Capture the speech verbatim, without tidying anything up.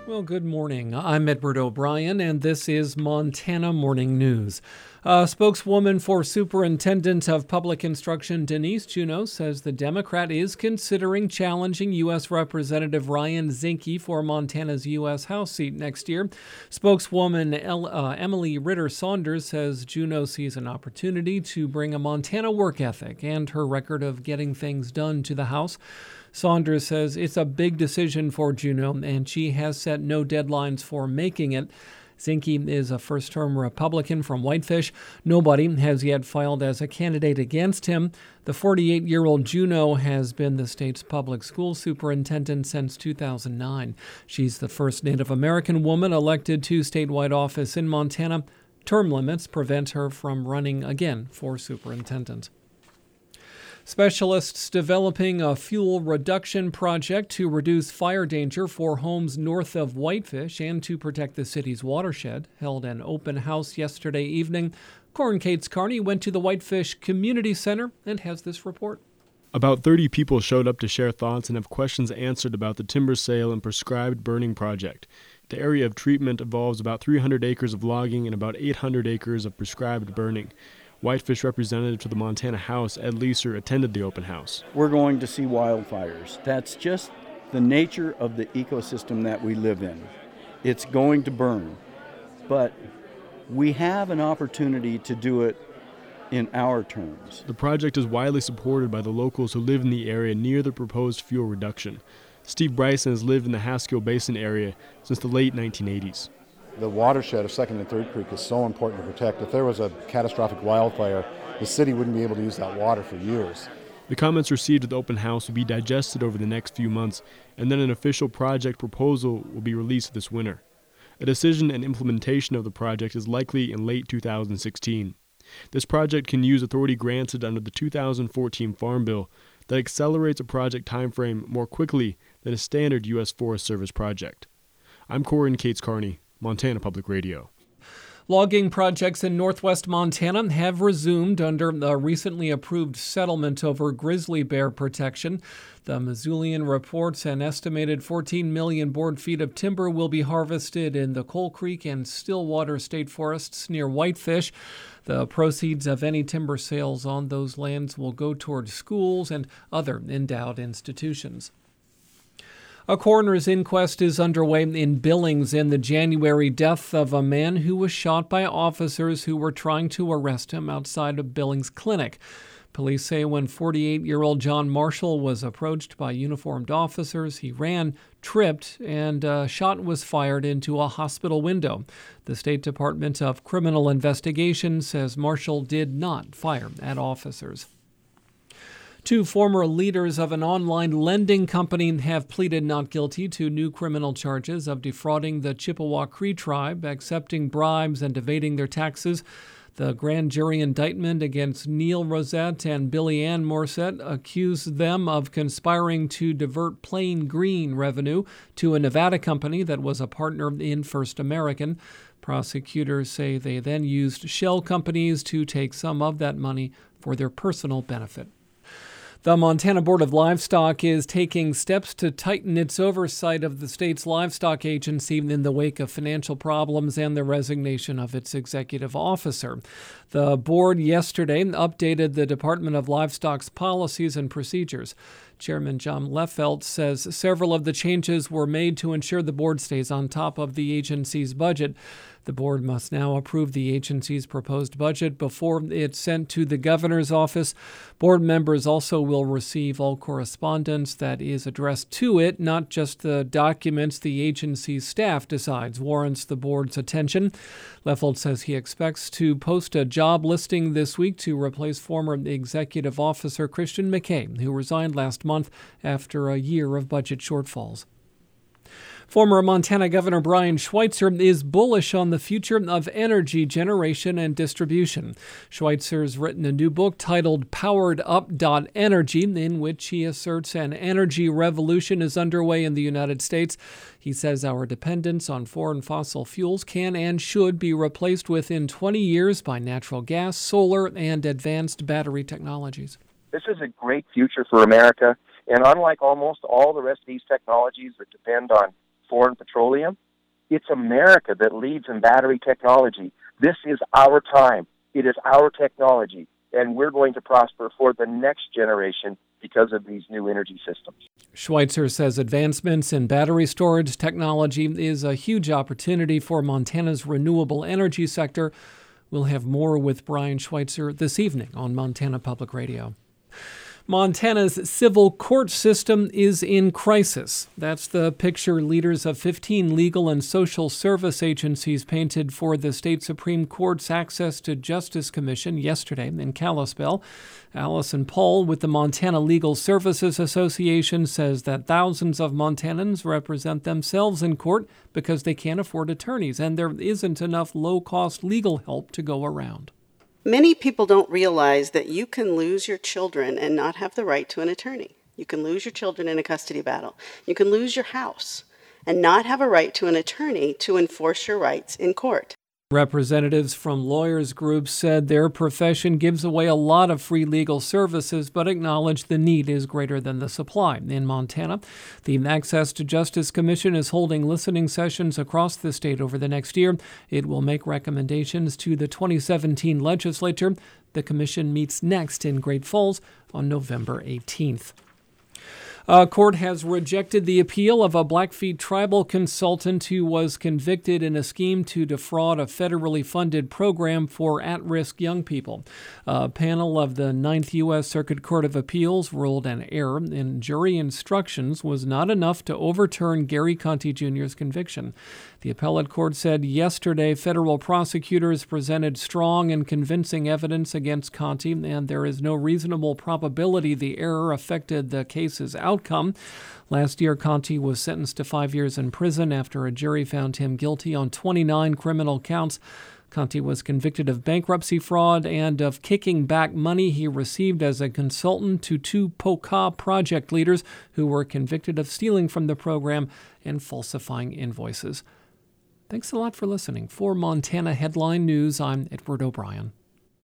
Well, good morning. I'm Edward O'Brien, and this is Montana Morning News. A spokeswoman for Superintendent of Public Instruction Denise Juneau says the Democrat is considering challenging U S. Representative Ryan Zinke for Montana's U S. House seat next year. Spokeswoman El, uh, Emily Ritter Saunders says Juneau sees an opportunity to bring a Montana work ethic and her record of getting things done to the House. Saunders says it's a big decision for Juneau, and she has set no deadlines for making it. Zinke is a first-term Republican from Whitefish. Nobody has yet filed as a candidate against him. The forty-eight-year-old Juneau has been the state's public school superintendent since two thousand nine. She's the first Native American woman elected to statewide office in Montana. Term limits prevent her from running again for superintendent. Specialists developing a fuel reduction project to reduce fire danger for homes north of Whitefish and to protect the city's watershed held an open house yesterday evening. Corin Cates Carney went to the Whitefish Community Center and has this report. About thirty people showed up to share thoughts and have questions answered about the timber sale and prescribed burning project. The area of treatment involves about three hundred acres of logging and about eight hundred acres of prescribed burning. Whitefish representative to the Montana House, Ed Leeser, attended the open house. We're going to see wildfires. That's just the nature of the ecosystem that we live in. It's going to burn. But we have an opportunity to do it in our terms. The project is widely supported by the locals who live in the area near the proposed fuel reduction. Steve Bryson has lived in the Haskell Basin area since the late nineteen eighties. The watershed of Second and Third Creek is so important to protect. If there was a catastrophic wildfire, the city wouldn't be able to use that water for years. The comments received at the open house will be digested over the next few months, and then an official project proposal will be released this winter. A decision and implementation of the project is likely in late two thousand sixteen. This project can use authority granted under the two thousand fourteen Farm Bill that accelerates a project timeframe more quickly than a standard U S. Forest Service project. I'm Corin Cates Carney, Montana Public Radio. Logging projects in northwest Montana have resumed under a recently approved settlement over grizzly bear protection. The Missoulian reports an estimated fourteen million board feet of timber will be harvested in the Coal Creek and Stillwater state forests near Whitefish. The proceeds of any timber sales on those lands will go toward schools and other endowed institutions. A coroner's inquest is underway in Billings in the January death of a man who was shot by officers who were trying to arrest him outside of Billings Clinic. Police say when forty-eight-year-old John Marshall was approached by uniformed officers, he ran, tripped, and a shot was fired into a hospital window. The State Department of Criminal Investigation says Marshall did not fire at officers. Two former leaders of an online lending company have pleaded not guilty to new criminal charges of defrauding the Chippewa Cree tribe, accepting bribes, and evading their taxes. The grand jury indictment against Neil Rosette and Billy Ann Morset accused them of conspiring to divert Plain Green revenue to a Nevada company that was a partner in First American. Prosecutors say they then used shell companies to take some of that money for their personal benefit. The Montana Board of Livestock is taking steps to tighten its oversight of the state's livestock agency in the wake of financial problems and the resignation of its executive officer. The board yesterday updated the Department of Livestock's policies and procedures. Chairman John Leffelt says several of the changes were made to ensure the board stays on top of the agency's budget. The board must now approve the agency's proposed budget before it's sent to the governor's office. Board members also will receive all correspondence that is addressed to it, not just the documents the agency's staff decides warrants the board's attention. Leffelt says he expects to post a job listing this week to replace former executive officer Christian McKay, who resigned last month after a year of budget shortfalls. Former Montana Governor Brian Schweitzer is bullish on the future of energy generation and distribution. Schweitzer's written a new book titled Powered Up Energy, in which he asserts an energy revolution is underway in the United States. He says our dependence on foreign fossil fuels can and should be replaced within twenty years by natural gas, solar, and advanced battery technologies. This is a great future for America, and unlike almost all the rest of these technologies that depend on foreign petroleum. It's America that leads in battery technology. This is our time. It is our technology, and we're going to prosper for the next generation because of these new energy systems. Schweitzer says advancements in battery storage technology is a huge opportunity for Montana's renewable energy sector. We'll have more with Brian Schweitzer this evening on Montana Public Radio. Montana's civil court system is in crisis. That's the picture leaders of fifteen legal and social service agencies painted for the state Supreme Court's Access to Justice Commission yesterday in Kalispell. Allison Paul with the Montana Legal Services Association says that thousands of Montanans represent themselves in court because they can't afford attorneys, and there isn't enough low-cost legal help to go around. Many people don't realize that you can lose your children and not have the right to an attorney. You can lose your children in a custody battle. You can lose your house and not have a right to an attorney to enforce your rights in court. Representatives from lawyers groups said their profession gives away a lot of free legal services, but acknowledge the need is greater than the supply. In Montana, the Access to Justice Commission is holding listening sessions across the state over the next year. It will make recommendations to the twenty seventeen legislature. The commission meets next in Great Falls on November eighteenth. A court has rejected the appeal of a Blackfeet tribal consultant who was convicted in a scheme to defraud a federally funded program for at-risk young people. A panel of the Ninth U S Circuit Court of Appeals ruled an error in jury instructions was not enough to overturn Gary Conti Junior's conviction. The appellate court said yesterday federal prosecutors presented strong and convincing evidence against Conti, and there is no reasonable probability the error affected the case's outcome. Last year, Conti was sentenced to five years in prison after a jury found him guilty on twenty-nine criminal counts. Conti was convicted of bankruptcy fraud and of kicking back money he received as a consultant to two P O C A project leaders who were convicted of stealing from the program and falsifying invoices. Thanks a lot for listening. For Montana Headline News, I'm Edward O'Brien.